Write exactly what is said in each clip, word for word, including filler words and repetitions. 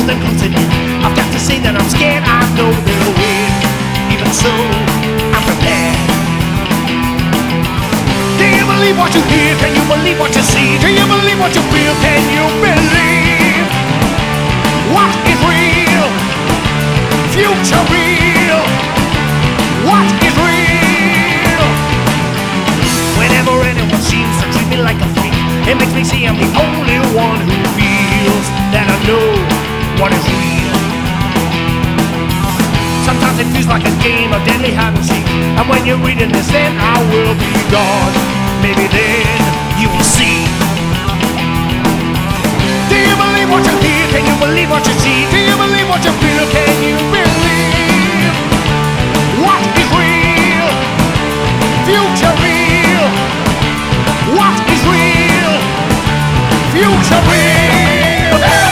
feel them closing in. I've got to say that I'm scared, I know they'll win. Even so, I'm prepared. Do you believe what you hear? Can you believe what you see? Do you believe what you feel? Can you believe what is real? Future real. What is real? Whenever anyone seems to treat me like a freak, it makes me see I'm the only one who feels that I know what is real. Sometimes it feels like a game of deadly hide and seek, and when you're reading this, then I will be gone. Maybe then you will see. Do you believe what you hear? Can you believe what you see? Do you believe what you feel? Can you believe what is real? Future real. What is real? Future real. Hey!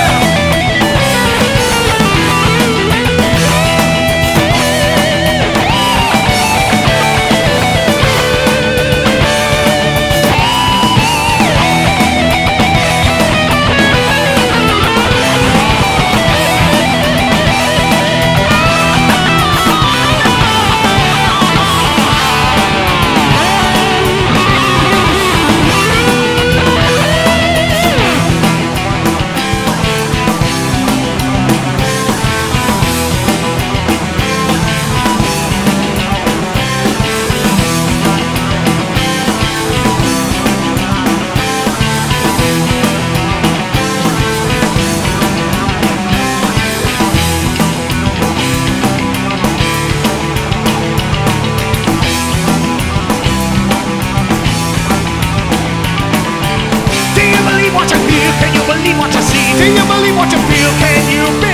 What you feel? Can you believe what you see? Do you believe what you feel? Can you